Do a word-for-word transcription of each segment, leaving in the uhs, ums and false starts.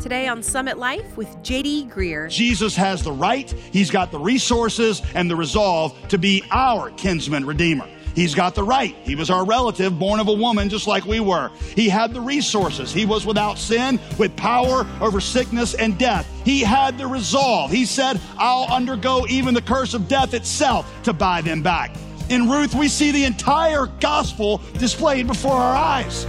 Today on Summit Life with J D Greear. Jesus has the right, he's got the resources and the resolve to be our kinsman redeemer. He's got the right. He was our relative, born of a woman just like we were. He had the resources. He was without sin, with power over sickness and death. He had the resolve. He said, I'll undergo even the curse of death itself to buy them back. In Ruth, we see the entire gospel displayed before our eyes.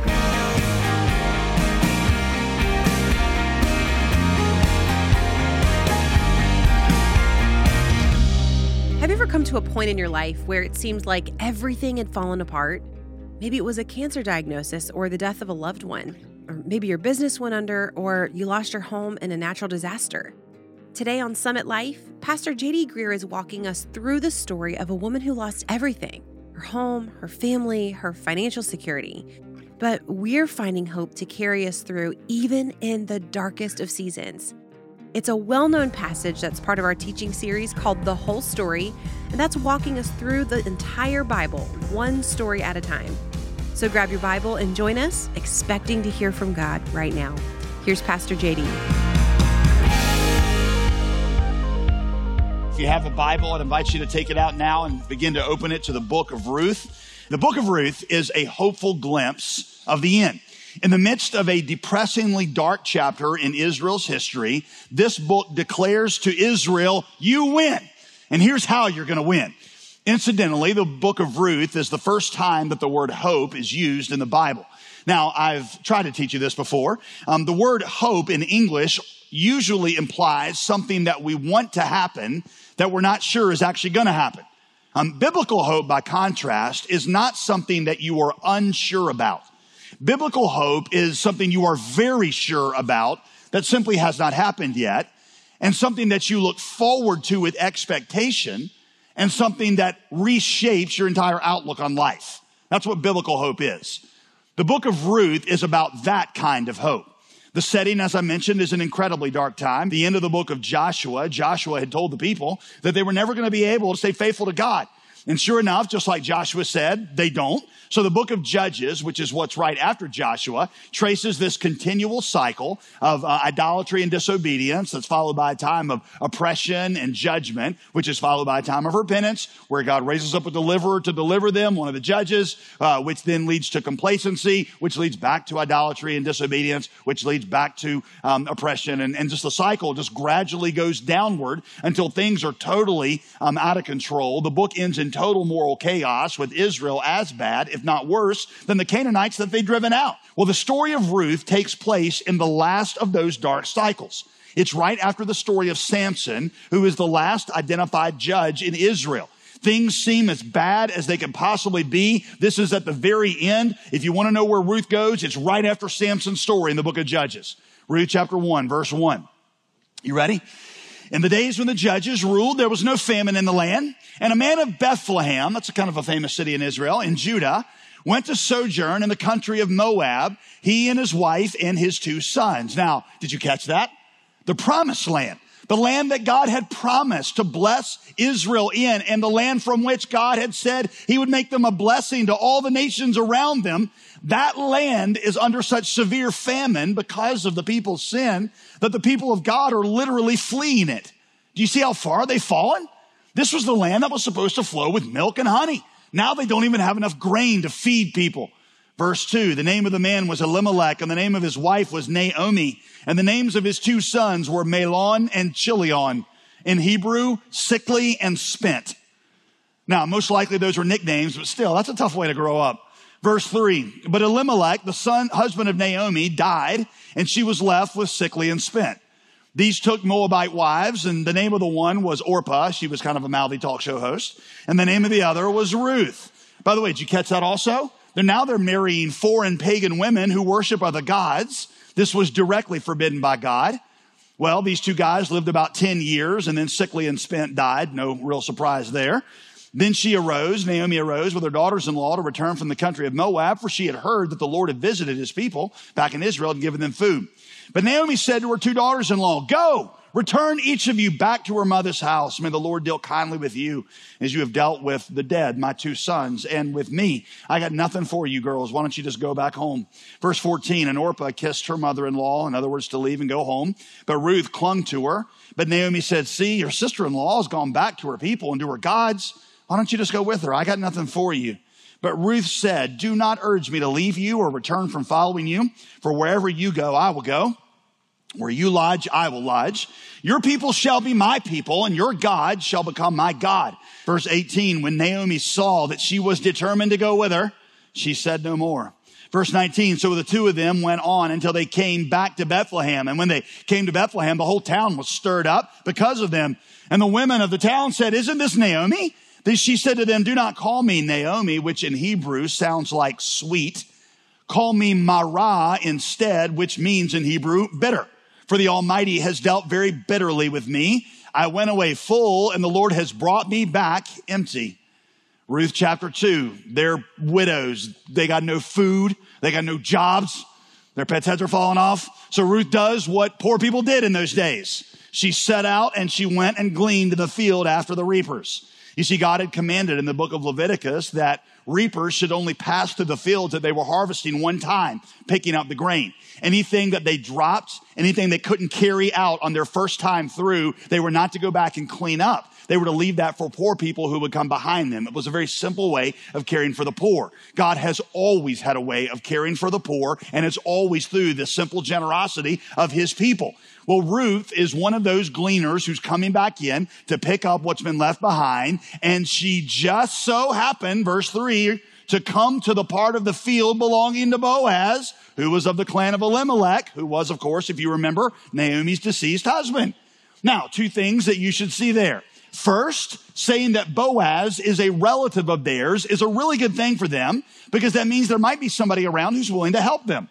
Have you ever come to a point in your life where it seemed like everything had fallen apart? Maybe it was a cancer diagnosis or the death of a loved one. Or maybe your business went under or you lost your home in a natural disaster. Today on Summit Life, Pastor J D Greear is walking us through the story of a woman who lost everything: her home, her family, her financial security. But we're finding hope to carry us through even in the darkest of seasons. It's a well-known passage that's part of our teaching series called The Whole Story, and that's walking us through the entire Bible, one story at a time. So grab your Bible and join us, expecting to hear from God right now. Here's Pastor J D. If you have a Bible, I'd invite you to take it out now and begin to open it to the book of Ruth. The book of Ruth is a hopeful glimpse of the end. In the midst of a depressingly dark chapter in Israel's history, this book declares to Israel, you win. And here's how you're going to win. Incidentally, the book of Ruth is the first time that the word hope is used in the Bible. Now, I've tried to teach you this before. Um, the word hope in English usually implies something that we want to happen that we're not sure is actually going to happen. Um, biblical hope, by contrast, is not something that you are unsure about. Biblical hope is something you are very sure about that simply has not happened yet, and something that you look forward to with expectation, and something that reshapes your entire outlook on life. That's what biblical hope is. The book of Ruth is about that kind of hope. The setting, as I mentioned, is an incredibly dark time. The end of the book of Joshua, Joshua had told the people that they were never going to be able to stay faithful to God. And sure enough, just like Joshua said, they don't. So the book of Judges, which is what's right after Joshua, traces this continual cycle of uh, idolatry and disobedience that's followed by a time of oppression and judgment, which is followed by a time of repentance, where God raises up a deliverer to deliver them, one of the judges, uh, which then leads to complacency, which leads back to idolatry and disobedience, which leads back to um, oppression. And, and just the cycle just gradually goes downward until things are totally um, out of control. The book ends in total moral chaos, with Israel as bad, if not worse, than the Canaanites that they'd driven out. Well, the story of Ruth takes place in the last of those dark cycles. It's right after the story of Samson, who is the last identified judge in Israel. Things seem as bad as they could possibly be. This is at the very end. If you want to know where Ruth goes, it's right after Samson's story in the book of Judges. Ruth chapter one, verse one. You ready? In the days when the judges ruled, there was no famine in the land. And a man of Bethlehem, that's a kind of a famous city in Israel, in Judah, went to sojourn in the country of Moab, he and his wife and his two sons. Now, did you catch that? The promised land, the land that God had promised to bless Israel in, and the land from which God had said he would make them a blessing to all the nations around them. That land is under such severe famine because of the people's sin that the people of God are literally fleeing it. Do you see how far they've fallen? This was the land that was supposed to flow with milk and honey. Now they don't even have enough grain to feed people. Verse two, the name of the man was Elimelech, and the name of his wife was Naomi, and the names of his two sons were Mahlon and Chilion. In Hebrew, sickly and spent. Now, most likely those were nicknames, but still, that's a tough way to grow up. Verse three, but Elimelech, the son, husband of Naomi, died, and she was left with sickly and spent. These took Moabite wives, and the name of the one was Orpah. She was kind of a mouthy talk show host. And the name of the other was Ruth. By the way, did you catch that also? They're now they're marrying foreign pagan women who worship other gods. This was directly forbidden by God. Well, these two guys lived about ten years, and then sickly and spent died. No real surprise there. Then she arose, Naomi arose with her daughters-in-law to return from the country of Moab, for she had heard that the Lord had visited his people back in Israel and given them food. But Naomi said to her two daughters-in-law, go, Return each of you back to her mother's house. May the Lord deal kindly with you as you have dealt with the dead, my two sons, and with me. I got nothing for you, girls. Why don't you just go back home? Verse fourteen, and Orpah kissed her mother-in-law, in other words, to leave and go home. But Ruth clung to her. But Naomi said, see, your sister-in-law has gone back to her people and to her gods. Why don't you just go with her? I got nothing for you. But Ruth said, do not urge me to leave you or return from following you, for wherever you go, I will go. Where you lodge, I will lodge. Your people shall be my people, and your God shall become my God. Verse eighteen, when Naomi saw that she was determined to go with her, she said no more. Verse nineteen, so the two of them went on until they came back to Bethlehem. And when they came to Bethlehem, the whole town was stirred up because of them. And the women of the town said, isn't this Naomi? Then she said to them, do not call me Naomi, which in Hebrew sounds like sweet. Call me Mara instead, which means in Hebrew bitter. For the Almighty has dealt very bitterly with me. I went away full, and the Lord has brought me back empty. Ruth chapter two, they're widows. They got no food. They got no jobs. Their pets' heads are falling off. So Ruth does what poor people did in those days. She set out and she went and gleaned in the field after the reapers. You see, God had commanded in the book of Leviticus that reapers should only pass through the fields that they were harvesting one time, picking up the grain. Anything that they dropped, anything they couldn't carry out on their first time through, they were not to go back and clean up. They were to leave that for poor people who would come behind them. It was a very simple way of caring for the poor. God has always had a way of caring for the poor, and it's always through the simple generosity of his people. Well, Ruth is one of those gleaners who's coming back in to pick up what's been left behind, and she just so happened, verse three, to come to the part of the field belonging to Boaz, who was of the clan of Elimelech, who was, of course, if you remember, Naomi's deceased husband. Now, two things that you should see there. First, saying that Boaz is a relative of theirs is a really good thing for them because that means there might be somebody around who's willing to help them.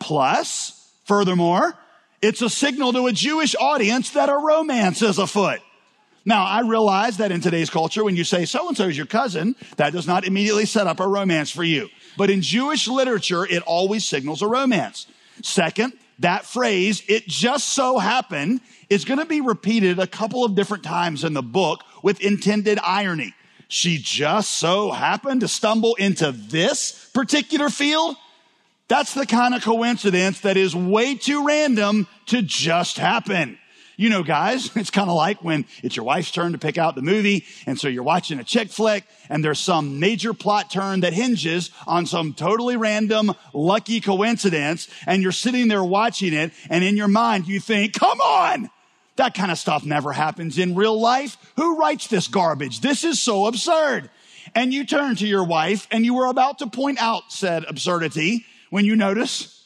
Plus, furthermore, it's a signal to a Jewish audience that a romance is afoot. Now, I realize that in today's culture, when you say so-and-so is your cousin, that does not immediately set up a romance for you. But in Jewish literature, it always signals a romance. Second, that phrase, it just so happened, is going to be repeated a couple of different times in the book with intended irony. She just so happened to stumble into this particular field. That's the kind of coincidence that is way too random to just happen. You know, guys, it's kind of like when it's your wife's turn to pick out the movie, and so you're watching a chick flick, and there's some major plot turn that hinges on some totally random, lucky coincidence, and you're sitting there watching it, and in your mind you think, come on! That kind of stuff never happens in real life. Who writes this garbage? This is so absurd. And you turn to your wife, and you were about to point out said absurdity when you notice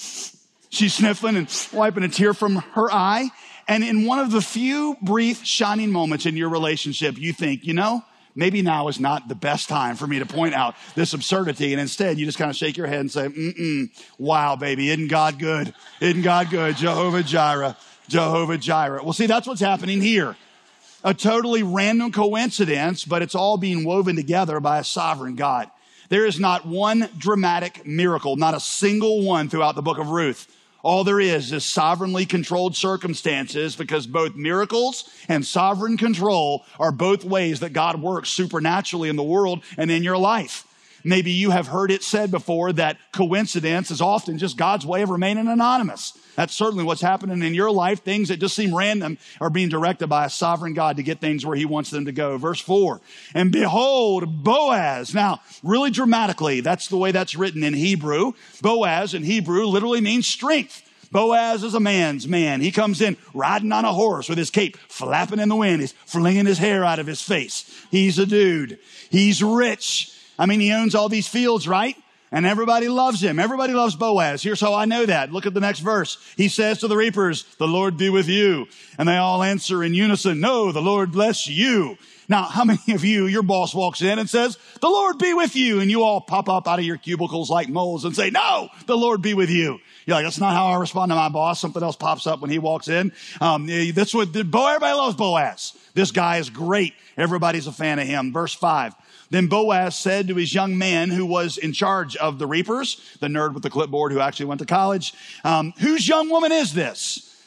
she's sniffling and wiping a tear from her eye. And in one of the few brief shining moments in your relationship, you think, you know, maybe now is not the best time for me to point out this absurdity. And instead, you just kind of shake your head and say, mm-mm, wow, baby, isn't God good? Isn't God good? Jehovah Jireh, Jehovah Jireh. Well, see, that's what's happening here. A totally random coincidence, but it's all being woven together by a sovereign God. There is not one dramatic miracle, not a single one throughout the book of Ruth. All there is is sovereignly controlled circumstances because both miracles and sovereign control are both ways that God works supernaturally in the world and in your life. Maybe you have heard it said before that coincidence is often just God's way of remaining anonymous. That's certainly what's happening in your life. Things that just seem random are being directed by a sovereign God to get things where he wants them to go. Verse four, and behold, Boaz. Now, really dramatically, that's the way that's written in Hebrew. Boaz in Hebrew literally means strength. Boaz is a man's man. He comes in riding on a horse with his cape flapping in the wind. He's flinging his hair out of his face. He's a dude. He's rich. I mean, he owns all these fields, right? And everybody loves him. Everybody loves Boaz. Here's how I know that. Look at the next verse. He says to the reapers, the Lord be with you. And they all answer in unison, no, the Lord bless you. Now, how many of you, your boss walks in and says, the Lord be with you. And you all pop up out of your cubicles like moles and say, no, the Lord be with you. You're like, that's not how I respond to my boss. Something else pops up when he walks in. Um, that's what, everybody loves Boaz. This guy is great. Everybody's a fan of him. Verse five. Then Boaz said to his young man who was in charge of the reapers, the nerd with the clipboard who actually went to college, um, whose young woman is this?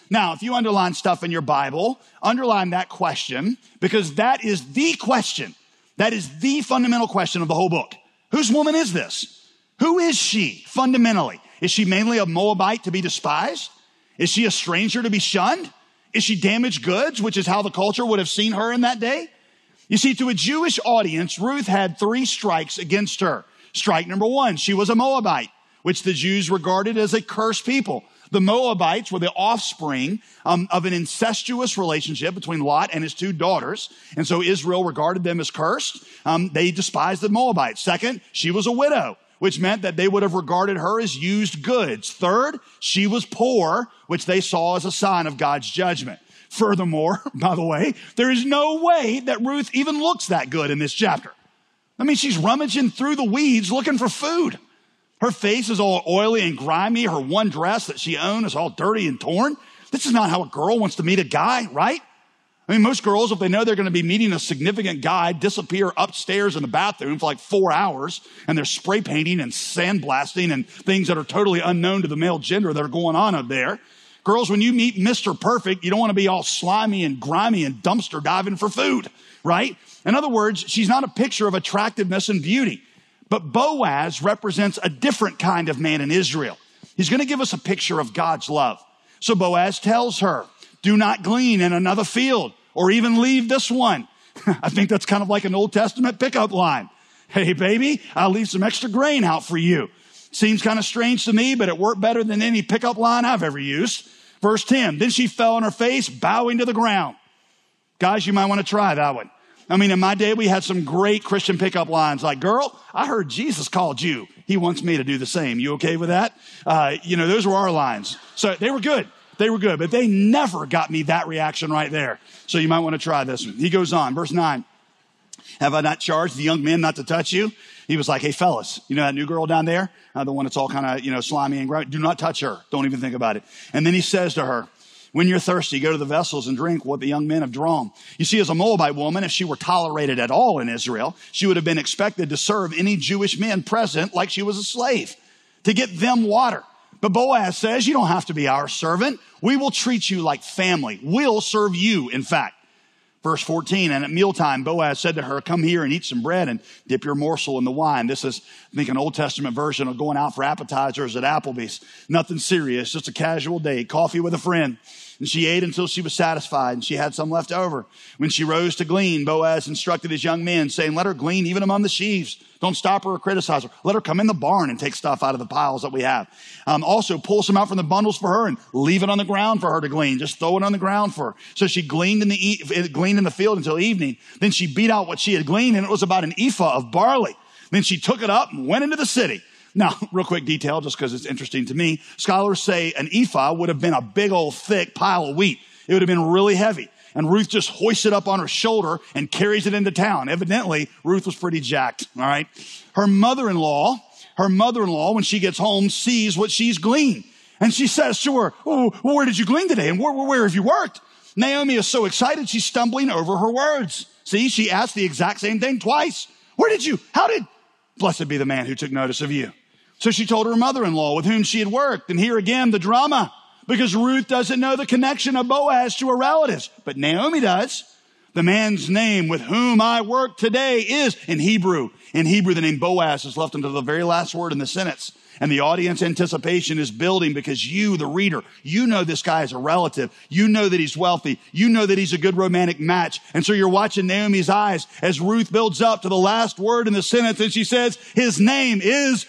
Now, if you underline stuff in your Bible, underline that question, because that is the question. That is the fundamental question of the whole book. Whose woman is this? Who is she fundamentally? Is she mainly a Moabite to be despised? Is she a stranger to be shunned? Is she damaged goods, which is how the culture would have seen her in that day? You see, to a Jewish audience, Ruth had three strikes against her. Strike number one, she was a Moabite, which the Jews regarded as a cursed people. The Moabites were the offspring um, of an incestuous relationship between Lot and his two daughters. And so Israel regarded them as cursed. Um, they despised the Moabites. Second, she was a widow, which meant that they would have regarded her as used goods. Third, she was poor, which they saw as a sign of God's judgment. Furthermore, by the way, there is no way that Ruth even looks that good in this chapter. I mean, she's rummaging through the weeds looking for food. Her face is all oily and grimy. Her one dress that she owned is all dirty and torn. This is not how a girl wants to meet a guy, right? I mean, most girls, if they know they're going to be meeting a significant guy, disappear upstairs in the bathroom for like four hours, and they're spray painting and sandblasting and things that are totally unknown to the male gender that are going on up there. Girls, when you meet Mister Perfect, you don't want to be all slimy and grimy and dumpster diving for food, right? In other words, she's not a picture of attractiveness and beauty. But Boaz represents a different kind of man in Israel. He's going to give us a picture of God's love. So Boaz tells her, do not glean in another field or even leave this one. I think that's kind of like an Old Testament pickup line. Hey, baby, I'll leave some extra grain out for you. Seems kind of strange to me, but it worked better than any pickup line I've ever used. Verse ten, then she fell on her face, bowing to the ground. Guys, you might want to try that one. I mean, in my day, we had some great Christian pickup lines like, girl, I heard Jesus called you. He wants me to do the same. You okay with that? Uh, you know, those were our lines. So they were good. They were good, but they never got me that reaction right there. So you might want to try this one. He goes on, verse nine. Have I not charged the young men not to touch you? He was like, hey, fellas, you know that new girl down there? Uh, the one that's all kind of, you know, slimy and gross? Do not touch her. Don't even think about it. And then he says to her, when you're thirsty, go to the vessels and drink what the young men have drawn. You see, as a Moabite woman, if she were tolerated at all in Israel, she would have been expected to serve any Jewish men present like she was a slave, to get them water. But Boaz says, you don't have to be our servant. We will treat you like family. We'll serve you, in fact. Verse fourteen, and at mealtime, Boaz said to her, come here and eat some bread and dip your morsel in the wine. This is, I think, an Old Testament version of going out for appetizers at Applebee's. Nothing serious, just a casual date, coffee with a friend. And she ate until she was satisfied, and she had some left over. When she rose to glean, Boaz instructed his young men, saying, let her glean even among the sheaves. Don't stop her or criticize her. Let her come in the barn and take stuff out of the piles that we have. Um, also, pull some out from the bundles for her and leave it on the ground for her to glean. Just throw it on the ground for her. So she gleaned in the e- gleaned in the field until evening. Then she beat out what she had gleaned, and it was about an ephah of barley. Then she took it up and went into the city. Now, real quick detail, just because it's interesting to me. Scholars say an ephah would have been a big old thick pile of wheat. It would have been really heavy. And Ruth just hoists it up on her shoulder and carries it into town. Evidently, Ruth was pretty jacked, all right? Her mother-in-law, her mother-in-law, when she gets home, sees what she's gleaned. And she says to her, oh, well, where did you glean today? And where, where, where have you worked? Naomi is so excited, she's stumbling over her words. See, she asked the exact same thing twice. Where did you, how did, blessed be the man who took notice of you. So she told her mother-in-law with whom she had worked. And here again, the drama, because Ruth doesn't know the connection of Boaz to her relatives, but Naomi does. The man's name with whom I work today is in Hebrew. In Hebrew, the name Boaz is left until the very last word in the sentence. And the audience anticipation is building because you, the reader, you know this guy is a relative. You know that he's wealthy. You know that he's a good romantic match. And so you're watching Naomi's eyes as Ruth builds up to the last word in the sentence. And she says, his name is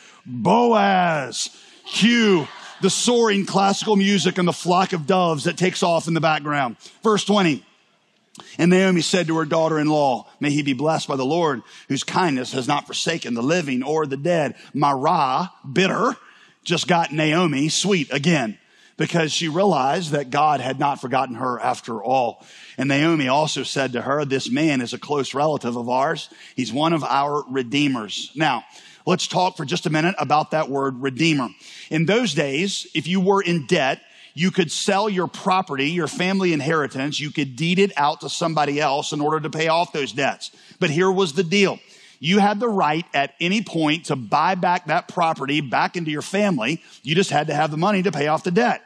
Boaz. Cue the soaring classical music and the flock of doves that takes off in the background. Verse twenty. And Naomi said to her daughter-in-law, may he be blessed by the Lord, whose kindness has not forsaken the living or the dead. Marah, bitter, just got Naomi sweet again, because she realized that God had not forgotten her after all. And Naomi also said to her, this man is a close relative of ours. He's one of our redeemers. Now, let's talk for just a minute about that word redeemer. In those days, if you were in debt, you could sell your property, your family inheritance. You could deed it out to somebody else in order to pay off those debts. But here was the deal. You had the right at any point to buy back that property back into your family. You just had to have the money to pay off the debt.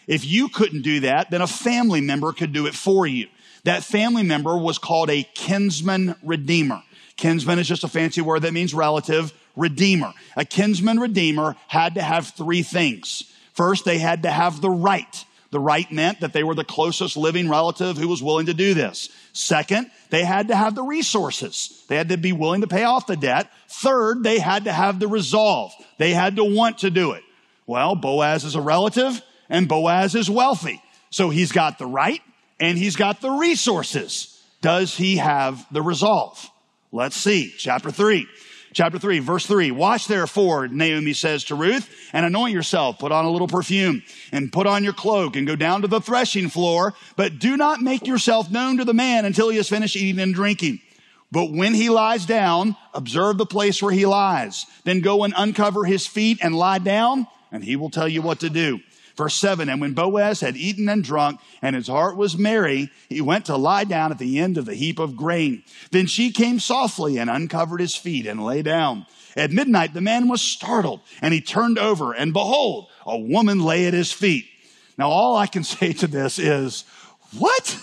If you couldn't do that, then a family member could do it for you. That family member was called a kinsman redeemer. Kinsman is just a fancy word that means relative. Redeemer. A kinsman redeemer had to have three things. First, they had to have the right. The right meant that they were the closest living relative who was willing to do this. Second, they had to have the resources. They had to be willing to pay off the debt. Third, they had to have the resolve. They had to want to do it. Well, Boaz is a relative and Boaz is wealthy. So he's got the right and he's got the resources. Does he have the resolve? Let's see. Chapter three. Chapter three, verse three. Watch therefore, Naomi says to Ruth, and anoint yourself, put on a little perfume, and put on your cloak, and go down to the threshing floor, but do not make yourself known to the man until he has finished eating and drinking. But when he lies down, observe the place where he lies. Then go and uncover his feet and lie down, and he will tell you what to do. Verse seven, and when Boaz had eaten and drunk, and his heart was merry, he went to lie down at the end of the heap of grain. Then she came softly and uncovered his feet and lay down. At midnight, the man was startled, and he turned over, and behold, a woman lay at his feet. Now, all I can say to this is, what?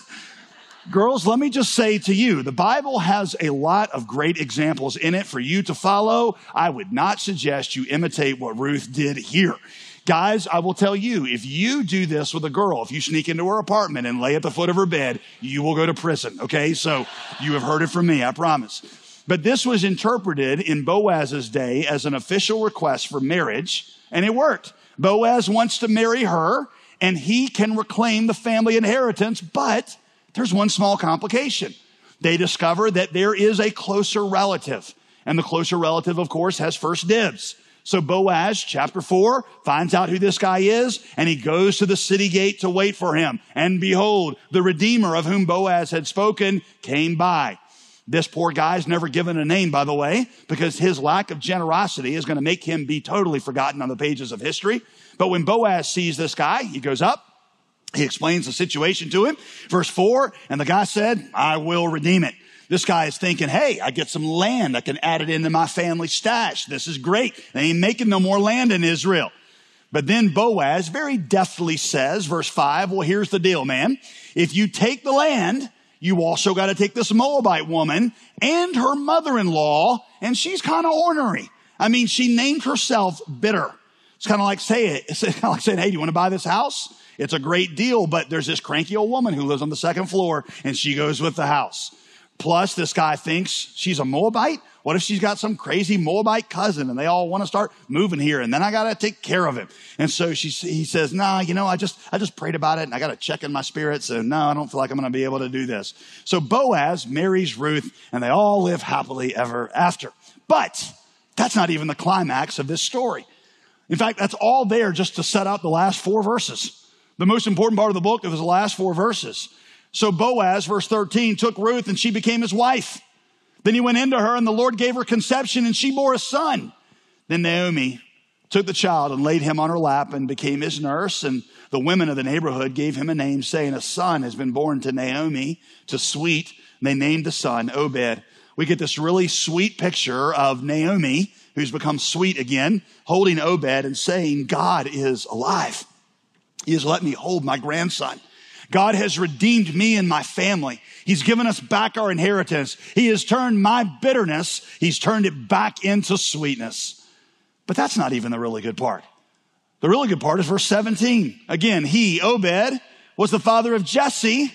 Girls, let me just say to you, the Bible has a lot of great examples in it for you to follow. I would not suggest you imitate what Ruth did here. Guys, I will tell you, if you do this with a girl, if you sneak into her apartment and lay at the foot of her bed, you will go to prison, okay? So you have heard it from me, I promise. But this was interpreted in Boaz's day as an official request for marriage, and it worked. Boaz wants to marry her, and he can reclaim the family inheritance, but there's one small complication. They discover that there is a closer relative, and the closer relative, of course, has first dibs. So Boaz, chapter four, finds out who this guy is, and he goes to the city gate to wait for him. And behold, the Redeemer of whom Boaz had spoken came by. This poor guy's never given a name, by the way, because his lack of generosity is going to make him be totally forgotten on the pages of history. But when Boaz sees this guy, he goes up, he explains the situation to him. Verse four, and the guy said, I will redeem it. This guy is thinking, hey, I get some land. I can add it into my family stash. This is great. They ain't making no more land in Israel. But then Boaz very deftly says, verse five, well, here's the deal, man. If you take the land, you also got to take this Moabite woman and her mother-in-law, and she's kind of ornery. I mean, she named herself Bitter. It's kind of like saying, it's kind of like saying, hey, do you want to buy this house? It's a great deal, but there's this cranky old woman who lives on the second floor, and she goes with the house. Plus, this guy thinks she's a Moabite. What if she's got some crazy Moabite cousin and they all want to start moving here and then I got to take care of him? And so she, he says, nah, you know, I just, I just prayed about it and I got to check in my spirit. So no, I don't feel like I'm going to be able to do this. So Boaz marries Ruth and they all live happily ever after. But that's not even the climax of this story. In fact, that's all there just to set out the last four verses. The most important part of the book is the last four verses. So Boaz, verse thirteen, took Ruth and she became his wife. Then he went into her and the Lord gave her conception and she bore a son. Then Naomi took the child and laid him on her lap and became his nurse. And the women of the neighborhood gave him a name saying, a son has been born to Naomi, to sweet. And they named the son Obed. We get this really sweet picture of Naomi, who's become sweet again, holding Obed and saying, God is alive. He has let me hold my grandson. God has redeemed me and my family. He's given us back our inheritance. He has turned my bitterness, he's turned it back into sweetness. But that's not even the really good part. The really good part is verse seventeen. Again, he, Obed, was the father of Jesse,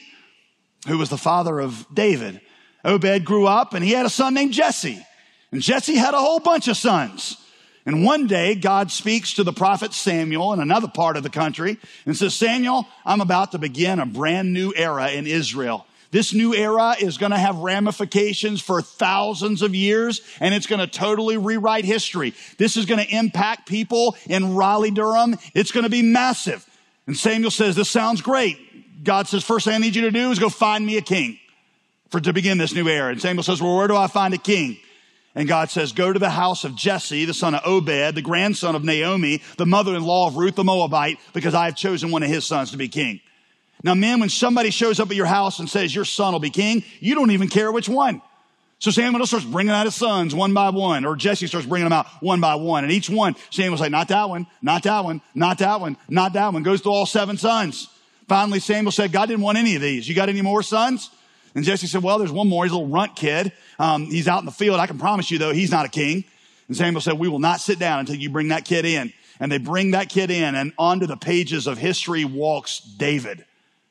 who was the father of David. Obed grew up and he had a son named Jesse. And Jesse had a whole bunch of sons. And one day, God speaks to the prophet Samuel in another part of the country and says, Samuel, I'm about to begin a brand new era in Israel. This new era is going to have ramifications for thousands of years, and it's going to totally rewrite history. This is going to impact people in Raleigh-Durham. It's going to be massive. And Samuel says, this sounds great. God says, first thing I need you to do is go find me a king for to begin this new era. And Samuel says, well, where do I find a king? And God says, go to the house of Jesse, the son of Obed, the grandson of Naomi, the mother-in-law of Ruth the Moabite, because I have chosen one of his sons to be king. Now, men, when somebody shows up at your house and says your son will be king, you don't even care which one. So Samuel starts bringing out his sons one by one, or Jesse starts bringing them out one by one. And each one, Samuel's like, not that one, not that one, not that one, not that one. Goes through all seven sons. Finally, Samuel said, God didn't want any of these. You got any more sons? And Jesse said, well, there's one more. He's a little runt kid. Um, he's out in the field. I can promise you, though, he's not a king. And Samuel said, we will not sit down until you bring that kid in. And they bring that kid in, and onto the pages of history walks David.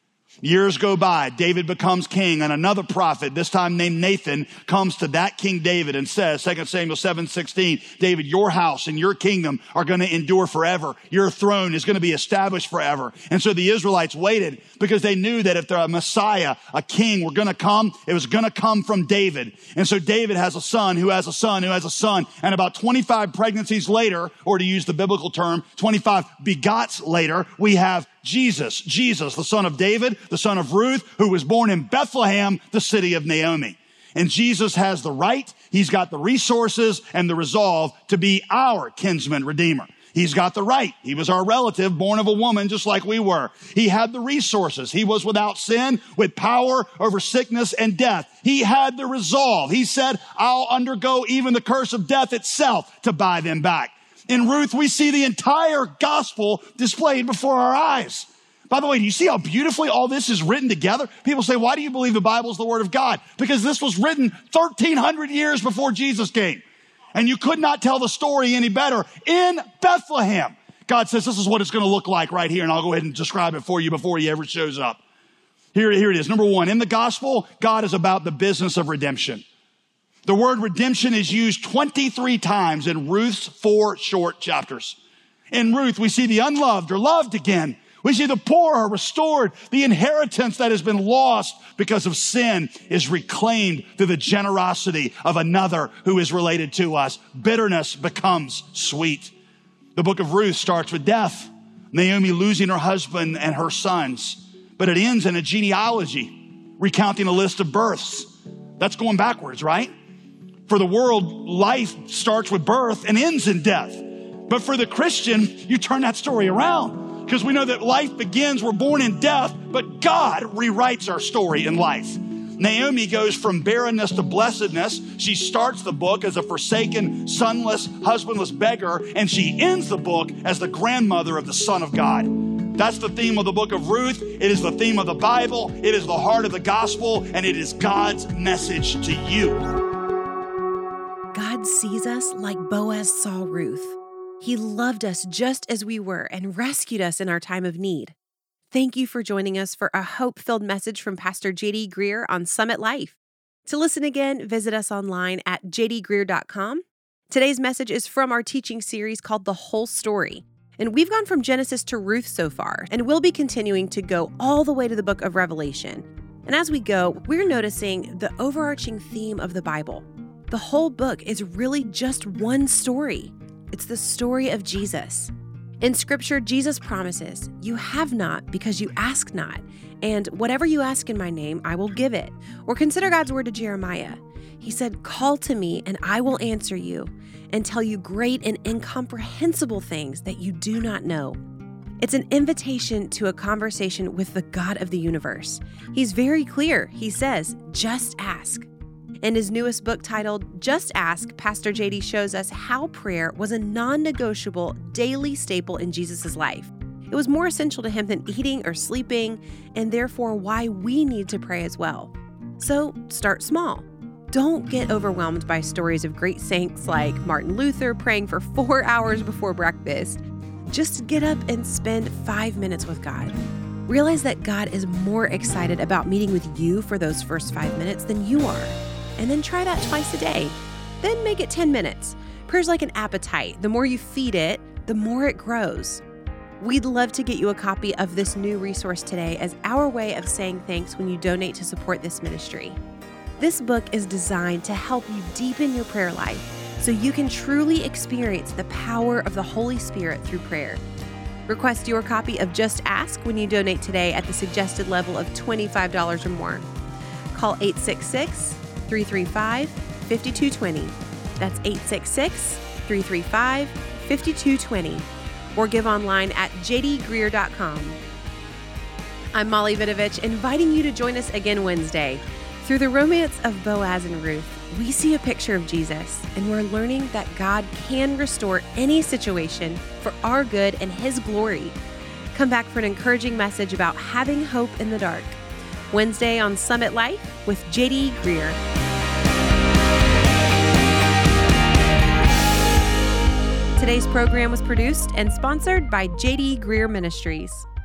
Years go by, David becomes king, and another prophet, this time named Nathan, comes to that King David and says, Second Samuel seven sixteen, David, your house and your kingdom are going to endure forever. Your throne is going to be established forever. And so the Israelites waited because they knew that if the Messiah, a king, were going to come, it was going to come from David. And so David has a son who has a son who has a son. And about twenty-five pregnancies later, or to use the biblical term, twenty-five begots later, we have Jesus, Jesus, the son of David, the son of Ruth, who was born in Bethlehem, the city of Naomi. And Jesus has the right, he's got the resources and the resolve to be our kinsman redeemer. He's got the right. He was our relative, born of a woman, just like we were. He had the resources. He was without sin, with power over sickness and death. He had the resolve. He said, I'll undergo even the curse of death itself to buy them back. In Ruth, we see the entire gospel displayed before our eyes. By the way, do you see how beautifully all this is written together? People say, why do you believe the Bible is the word of God? Because this was written thirteen hundred years before Jesus came. And you could not tell the story any better. In Bethlehem, God says, this is what it's going to look like right here. And I'll go ahead and describe it for you before he ever shows up. Here, here it is. Number one, in the gospel, God is about the business of redemption. The word redemption is used twenty-three times in Ruth's four short chapters. In Ruth, we see the unloved are loved again. We see the poor are restored. The inheritance that has been lost because of sin is reclaimed through the generosity of another who is related to us. Bitterness becomes sweet. The book of Ruth starts with death. Naomi losing her husband and her sons. But it ends in a genealogy, recounting a list of births. That's going backwards, right? For the world, life starts with birth and ends in death. But for the Christian, you turn that story around because we know that life begins, we're born in death, but God rewrites our story in life. Naomi goes from barrenness to blessedness. She starts the book as a forsaken, sonless, husbandless beggar, and she ends the book as the grandmother of the Son of God. That's the theme of the book of Ruth. It is the theme of the Bible. It is the heart of the gospel, and it is God's message to you. God sees us like Boaz saw Ruth. He loved us just as we were and rescued us in our time of need. Thank you for joining us for a hope-filled message from Pastor J D Greear on Summit Life. To listen again, visit us online at j d greear dot com. Today's message is from our teaching series called The Whole Story. And we've gone from Genesis to Ruth so far, and we'll be continuing to go all the way to the book of Revelation. And as we go, we're noticing the overarching theme of the Bible. The whole book is really just one story. It's the story of Jesus. In Scripture, Jesus promises, you have not because you ask not, and whatever you ask in my name, I will give it. Or consider God's word to Jeremiah. He said, call to me and I will answer you and tell you great and incomprehensible things that you do not know. It's an invitation to a conversation with the God of the universe. He's very clear. He says, just ask. In his newest book titled Just Ask, Pastor J D shows us how prayer was a non-negotiable daily staple in Jesus' life. It was more essential to him than eating or sleeping, and therefore why we need to pray as well. So start small. Don't get overwhelmed by stories of great saints like Martin Luther praying for four hours before breakfast. Just get up and spend five minutes with God. Realize that God is more excited about meeting with you for those first five minutes than you are. And then try that twice a day. Then make it ten minutes. Prayer's like an appetite. The more you feed it, the more it grows. We'd love to get you a copy of this new resource today as our way of saying thanks when you donate to support this ministry. This book is designed to help you deepen your prayer life so you can truly experience the power of the Holy Spirit through prayer. Request your copy of Just Ask when you donate today at the suggested level of twenty-five dollars or more. Call eight six six, three three five, five two two zero. That's eight six six, three three five, five two two zero. Or give online at j d greear dot com. Molly Vidovich, inviting you to join us again Wednesday. Through the romance of Boaz and Ruth, we see a picture of Jesus, and we're learning that God can restore any situation for our good and His glory. Come back for an encouraging message about having hope in the dark. Wednesday on Summit Life with J D Greear. Today's program was produced and sponsored by J D Greear Ministries.